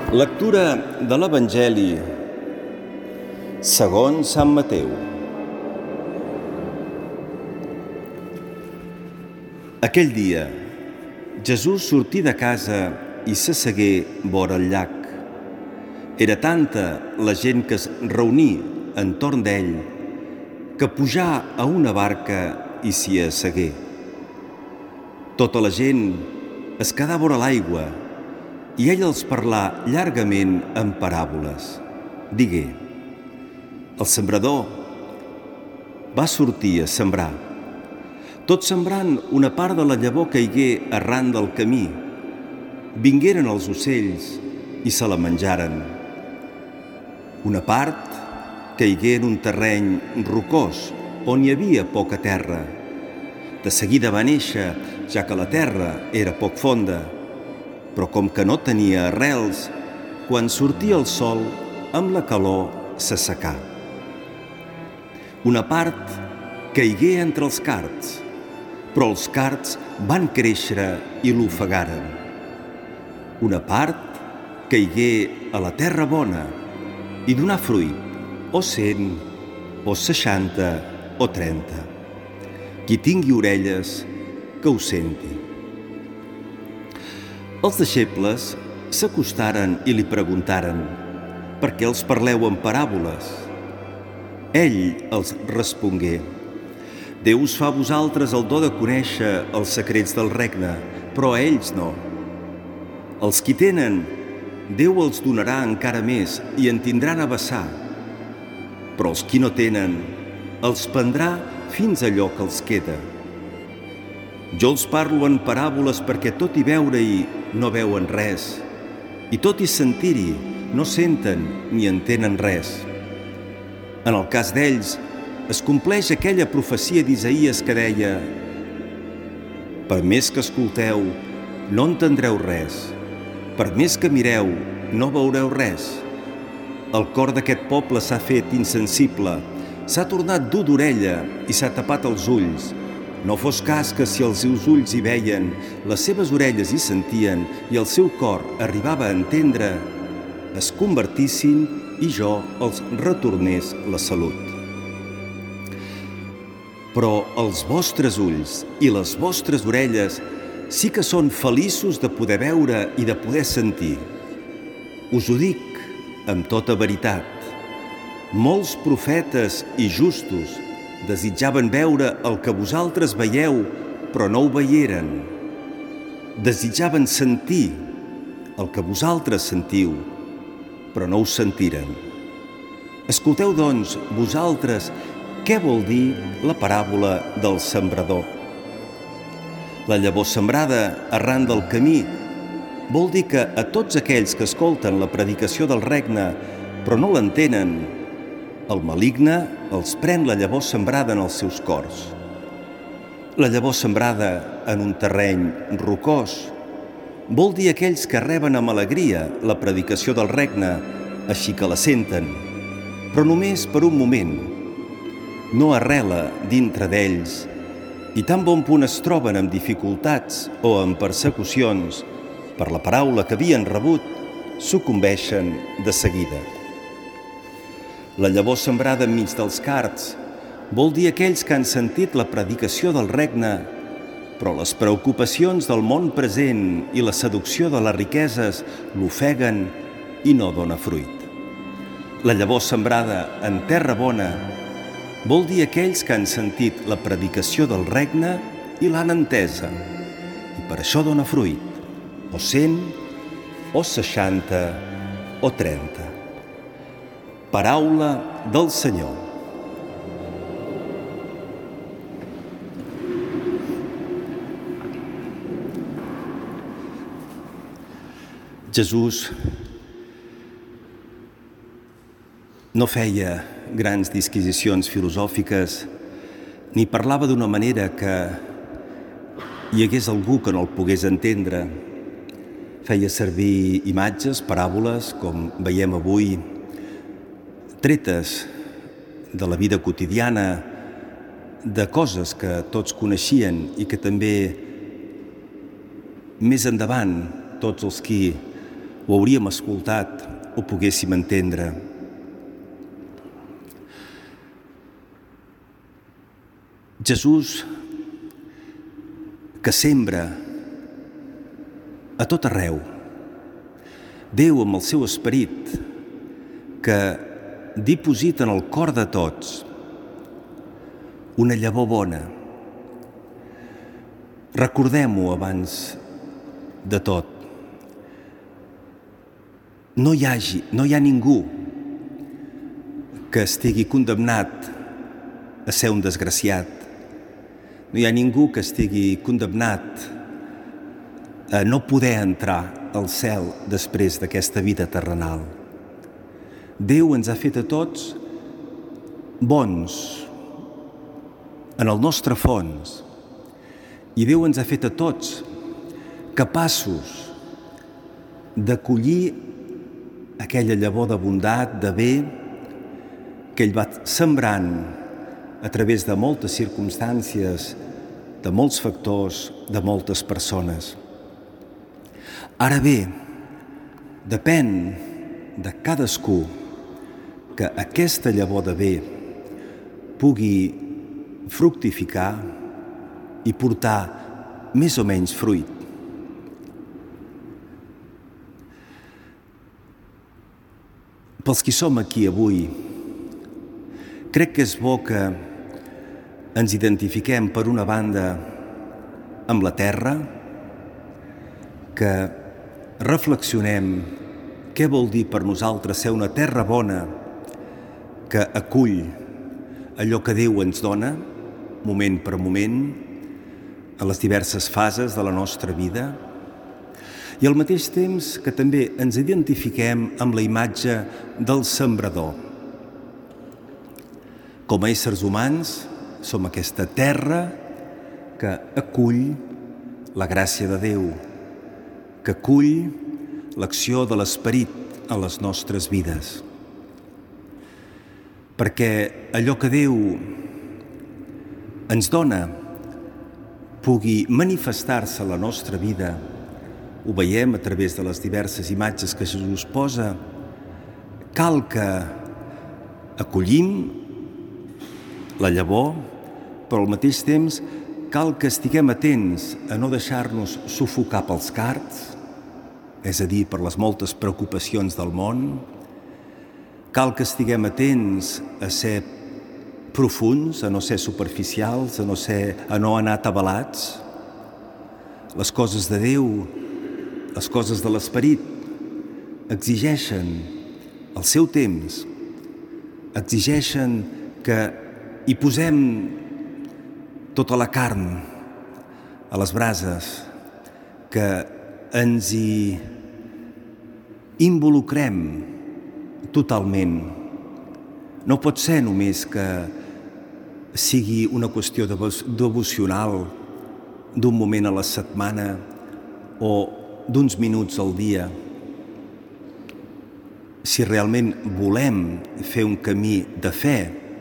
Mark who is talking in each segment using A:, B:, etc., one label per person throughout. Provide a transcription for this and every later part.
A: Lectura de l'Evangeli segons Sant Mateu. Aquell dia, Jesús sortí de casa i s'assegué vora el llac. Era tanta la gent que es reuní entorn d'ell que pujà a una barca i s'hi assegué. Tota la gent es quedà vora l'aigua i ell els parlà llargament en paràboles. Digué: el sembrador va sortir a sembrar. Tot sembrant, una part de la llavor caigué arran del camí. Vingueren els ocells i se la menjaren. Una part caigué en un terreny rocós on hi havia poca terra. De seguida va néixer, ja que la terra era poc fonda, però com que no tenia arrels, quan sortia el sol, amb la calor s'assecà. Una part caigué entre els cards, però els cards van créixer i l'ofegaren. Una part caigué a la terra bona i donà fruit, o 100, o 60, o 30. Qui tingui orelles, que ho senti. Els deixebles s'acostaren i li preguntaren: per què els parleu en paràboles? Ell els respongué: Déu us fa a vosaltres el do de conèixer els secrets del regne, però a ells no. Els qui tenen, Déu els donarà encara més i en tindran a vessar. Però els qui no tenen, els prendrà fins allò que els queda. Jo els parlo en paràboles perquè tot i veure-hi no veuen res, i tot i sentir-hi no senten ni entenen res. En el cas d'ells es compleix aquella profecia d'Isaïes que deia: per més que escolteu, no entendreu res. Per més que mireu, no veureu res. El cor d'aquest poble s'ha fet insensible, s'ha tornat dur d'orella i s'ha tapat els ulls. No fos cas que si els seus ulls hi veien, les seves orelles hi sentien i el seu cor arribava a entendre, es convertissin i jo els retornés la salut. Però els vostres ulls i les vostres orelles sí que són feliços de poder veure i de poder sentir. Us ho dic amb tota veritat. Molts profetes i justos desitjaven veure el que vosaltres veieu, però no ho veieren. Desitjaven sentir el que vosaltres sentiu, però no ho sentiren. Escolteu, doncs, vosaltres, què vol dir la paràbola del sembrador? La llavor sembrada arran del camí vol dir que a tots aquells que escolten la predicació del regne, però no l'entenen, el maligne els pren la llavor sembrada en els seus cors. La llavor sembrada en un terreny rocós vol dir aquells que reben amb alegria la predicació del regne, així que la senten, però només per un moment. No arrela dintre d'ells i tan bon punt es troben amb dificultats o amb persecucions per la paraula que havien rebut, sucumbeixen de seguida. La llavor sembrada enmig dels cards vol dir aquells que han sentit la predicació del regne, però les preocupacions del món present i la seducció de les riqueses l'ofeguen i no dona fruit. La llavor sembrada en terra bona vol dir aquells que han sentit la predicació del regne i l'han entesa, i per això dona fruit, o 100, o 60, o 30. Paraula del Senyor. Jesús no feia grans disquisicions filosòfiques ni parlava d'una manera que hi hagués algú que no el pogués entendre. Feia servir imatges, paràboles, com veiem avui, tretes de la vida quotidiana, de coses que tots coneixien i que també més endavant tots els qui ho hauríem escoltat, ho poguéssim entendre. Jesús, que sembra a tot arreu. Déu, amb el seu esperit, que diposita en el cor de tots una llavor bona. Recordem-ho abans de tot. No hi ha ningú que estigui condemnat a ser un desgraciat. No hi ha ningú que estigui condemnat a no poder entrar al cel després d'aquesta vida terrenal. Déu ens ha fet a tots bons en el nostre fons, i Déu ens ha fet a tots capaços d'acollir aquella llavor de bondat, de bé, que ell va sembrant a través de moltes circumstàncies, de molts factors, de moltes persones. Ara bé, depèn de cadascú que aquesta llavor de bé pugui fructificar i portar més o menys fruit. Pels qui som aquí avui, crec que és bo que ens identifiquem, per una banda, amb la terra, que reflexionem què vol dir per nosaltres ser una terra bona que acull allò que Déu ens dona, moment per moment, a les diverses fases de la nostra vida, i al mateix temps que també ens identifiquem amb la imatge del sembrador. Com a éssers humans, som aquesta terra que acull la gràcia de Déu, que acull l'acció de l'Esperit en les nostres vides. Perquè allò que Déu ens dona pugui manifestar-se a la nostra vida, ho veiem a través de les diverses imatges que Jesús posa, cal que acollim la llavor, però al mateix temps cal que estiguem atents a no deixar-nos sufocar pels cards, és a dir, per les moltes preocupacions del món. Cal que estiguem atents a ser profunds, a no ser superficials, a no anar atabalats. Les coses de Déu, les coses de l'Esperit, exigeixen el seu temps, exigeixen que hi posem tota la carn a les brases, que ens hi involucrem totalment. No pot ser només que sigui una qüestió devocional d'un moment a la setmana o d'uns minuts al dia. Si realment volem fer un camí de fe,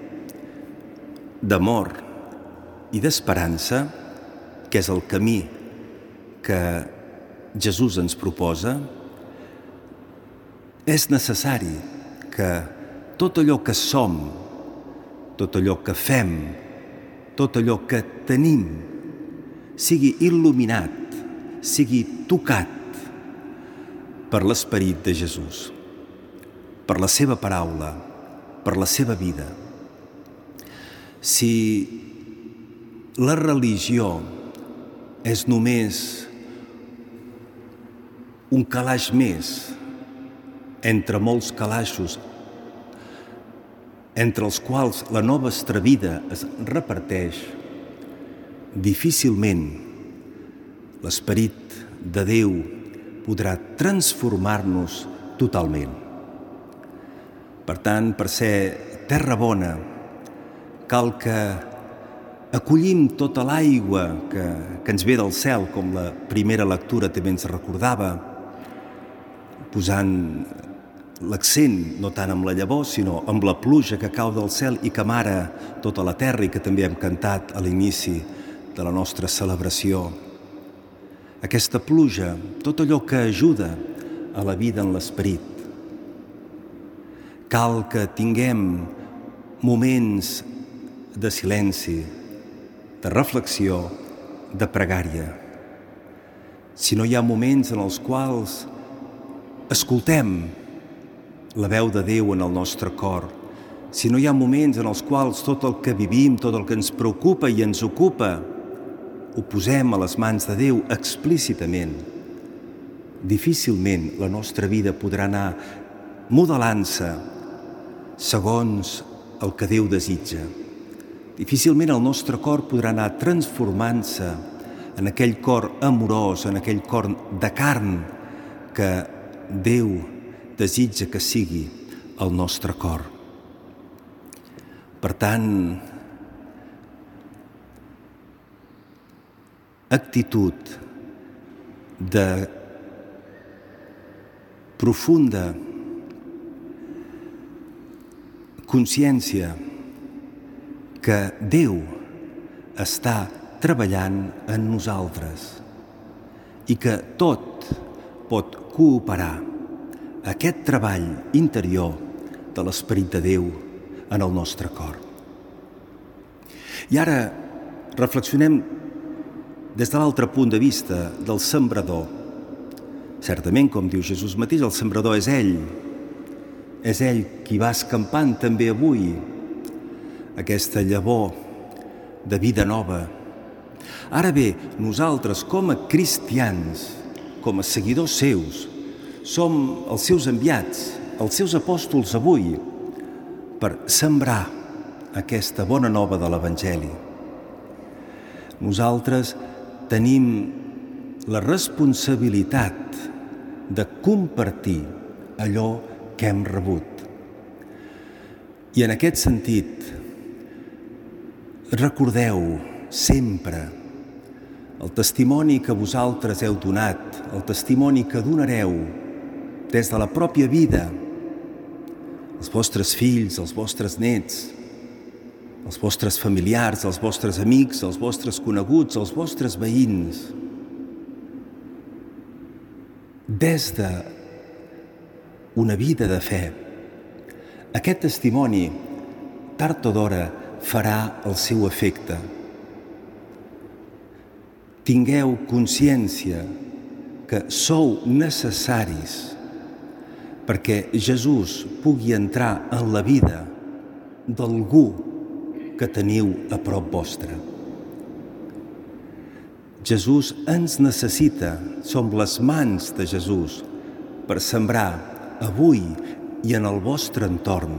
A: d'amor i d'esperança, que és el camí que Jesús ens proposa, és necessari que tot allò que som, tot allò que fem, tot allò que tenim, sigui il·luminat, sigui tocat per l'Esperit de Jesús, per la seva paraula, per la seva vida. Si la religió és només un calaix més entre molts calaixos, entre els quals la nostra vida es reparteix, difícilment l'Esperit de Déu podrà transformar-nos totalment. Per tant, per ser terra bona, cal que acollim tota l'aigua que ens ve del cel, com la primera lectura també ens recordava, posant l'accent no tant amb la llavor, sinó amb la pluja que cau del cel i que amara tota la terra, i que també hem cantat a l'inici de la nostra celebració. Aquesta pluja, tot allò que ajuda a la vida en l'esperit. Cal que tinguem moments de silenci, de reflexió, de pregària. Si no hi ha moments en els quals escoltem la veu de Déu en el nostre cor, si no hi ha moments en els quals tot el que vivim, tot el que ens preocupa i ens ocupa, ho posem a les mans de Déu explícitament, difícilment la nostra vida podrà anar modelant-se segons el que Déu desitja. Difícilment el nostre cor podrà anar transformant-se en aquell cor amorós, en aquell cor de carn que Déu desitja que sigui el nostre cor. Per tant, actitud de profunda consciència que Déu està treballant en nosaltres i que tot pot cooperar aquest treball interior de l'Esperit de Déu en el nostre cor. I ara reflexionem des de l'altre punt de vista del sembrador. Certament, com diu Jesús mateix, el sembrador és ell. És ell qui va escampant també avui aquesta llavor de vida nova. Ara bé, nosaltres com a cristians, com a seguidors seus, som els seus enviats, els seus apòstols avui, per sembrar aquesta bona nova de l'Evangeli. Nosaltres tenim la responsabilitat de compartir allò que hem rebut. I en aquest sentit, recordeu sempre el testimoni que vosaltres heu donat, el testimoni que donareu des de la pròpia vida, els vostres fills, els vostres nets, els vostres familiars, els vostres amics, els vostres coneguts, els vostres veïns. Des d'una vida de fe, aquest testimoni, tard o d'hora, farà el seu efecte. Tingueu consciència que sou necessaris perquè Jesús pugui entrar en la vida d'algú que teniu a prop vostre. Jesús ens necessita, som les mans de Jesús per sembrar avui i en el vostre entorn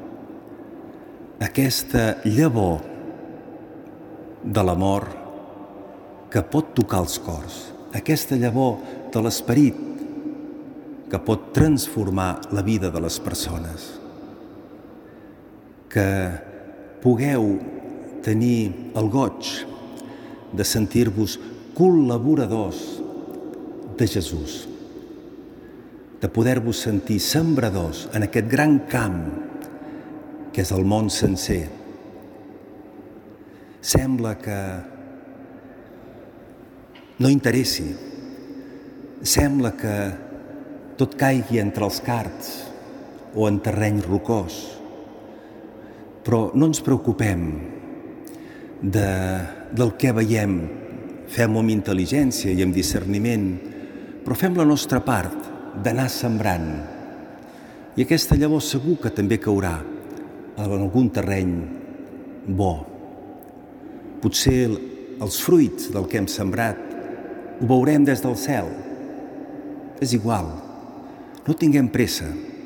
A: aquesta llavor de l'amor que pot tocar els cors, aquesta llavor de l'esperit que pot transformar la vida de les persones. Que pugueu tenir el goig de sentir-vos col·laboradors de Jesús, de poder-vos sentir sembradors en aquest gran camp que és el món sencer. Sembla que no interessi, sembla que tot caigui entre els cards o en terreny rocós, però no ens preocupem del que veiem. Fem-ho amb intel·ligència i amb discerniment, però fem la nostra part d'anar sembrant. I aquesta llavor segur que també caurà en algun terreny bo. Potser els fruits del que hem sembrat ho veurem des del cel. És igual, no tinguem pressa.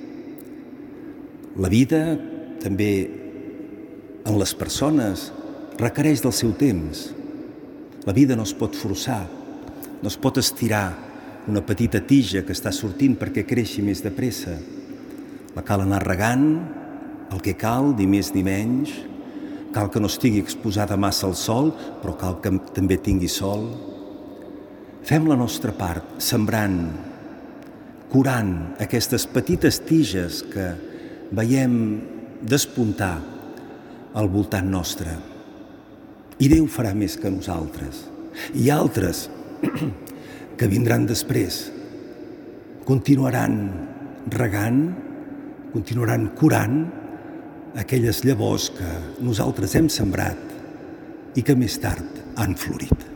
A: La vida, també en les persones, requereix del seu temps. La vida no es pot forçar, no es pot estirar una petita tija que està sortint perquè creixi més de pressa. La cal anar regant, el que cal, ni més ni menys. Cal que no estigui exposada massa al sol, però cal que també tingui sol. Fem la nostra part, sembrant, curant aquestes petites tiges que veiem despuntar al voltant nostre. I Déu farà més que nosaltres. I altres que vindran després continuaran regant, continuaran curant aquelles llavors que nosaltres hem sembrat i que més tard han florit.